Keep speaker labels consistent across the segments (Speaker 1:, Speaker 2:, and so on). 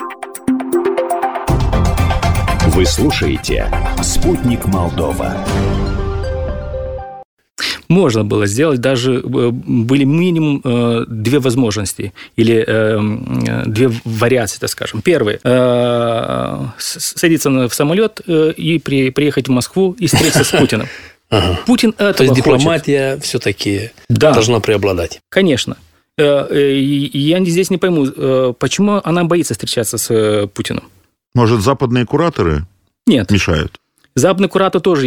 Speaker 1: Вы слушаете «Спутник Молдова».
Speaker 2: Можно было сделать, даже были минимум две возможности или две вариации, так скажем. Первый – садиться в самолет и приехать в Москву и встретиться с Путиным. Путин этого
Speaker 3: То есть
Speaker 2: хочет.
Speaker 3: дипломатия все-таки должна преобладать.
Speaker 2: Конечно. Я здесь не пойму, почему она боится встречаться с Путиным.
Speaker 4: Может, западные кураторы мешают?
Speaker 2: Западный куратор тоже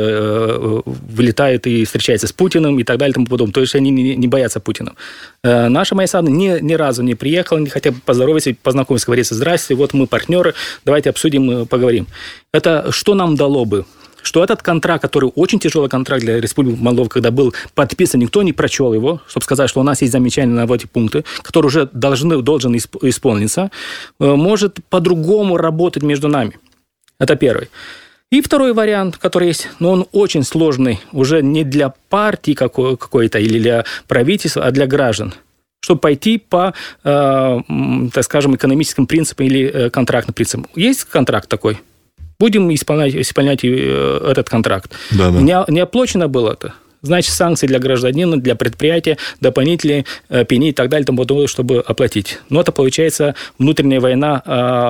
Speaker 2: вылетает и встречается с Путиным и так далее и тому подобное. То есть они не боятся Путина. Наша Майсан ни разу не приехала, не хотя бы поздороваться, познакомиться, говорится: здрасте, вот мы партнеры, давайте обсудим, поговорим. Это что нам дало бы? Что этот контракт, который очень тяжелый контракт для Республики Молдова, когда был подписан, никто не прочел его, чтобы сказать, что у нас есть замечания на эти пункты, которые уже должен исполниться, может по-другому работать между нами. Это первый. И второй вариант, который есть, но он очень сложный, уже не для партии какой-то или для правительства, а для граждан, чтобы пойти по, так скажем, экономическим принципам или контрактным принципам. Есть контракт такой? Будем исполнять этот контракт. Да. Не оплачено было это. Значит, санкции для гражданина, для предприятия, дополнительные пени и так далее, чтобы оплатить. Но это получается внутренняя война,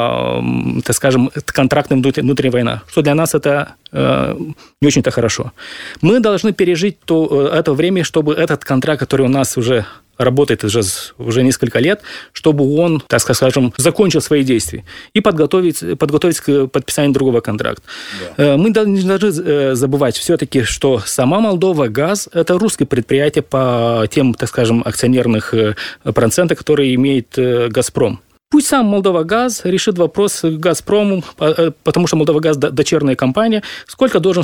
Speaker 2: так скажем, контрактная внутренняя война, что для нас это не очень-то хорошо. Мы должны пережить это время, чтобы этот контракт, который у нас уже работает уже несколько лет, чтобы он, так скажем, закончил свои действия и подготовиться к подписанию другого контракта. Да. Мы не должны забывать все-таки, что сама Молдова Газ – это русское предприятие по тем, так скажем, акционерных процентах, которые имеет «Газпром». Пусть сам Молдова Газ решит вопрос с «Газпромом», потому что Молдова Газ – дочерняя компания, сколько должен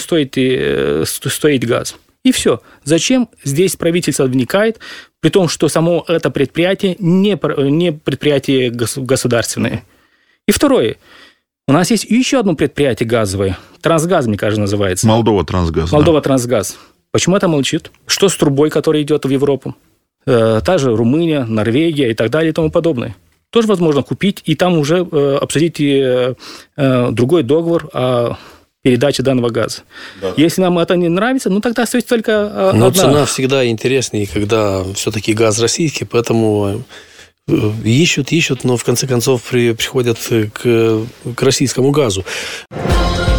Speaker 2: стоить газ. И все. Зачем здесь правительство вникает, при том, что само это предприятие не предприятие государственное. И второе. У нас есть еще одно предприятие газовое. Трансгаз, мне кажется, называется.
Speaker 4: Молдова Трансгаз.
Speaker 2: Молдова Трансгаз. Почему это молчит? Что с трубой, которая идет в Европу? Та же Румыния, Норвегия и так далее и тому подобное. Тоже возможно купить и там уже обсудить другой договор о передачи данного газа. Да. Если нам это не нравится, тогда остается только одна.
Speaker 3: Но цена всегда интереснее, когда все-таки газ российский, поэтому ищут, но в конце концов приходят к российскому газу.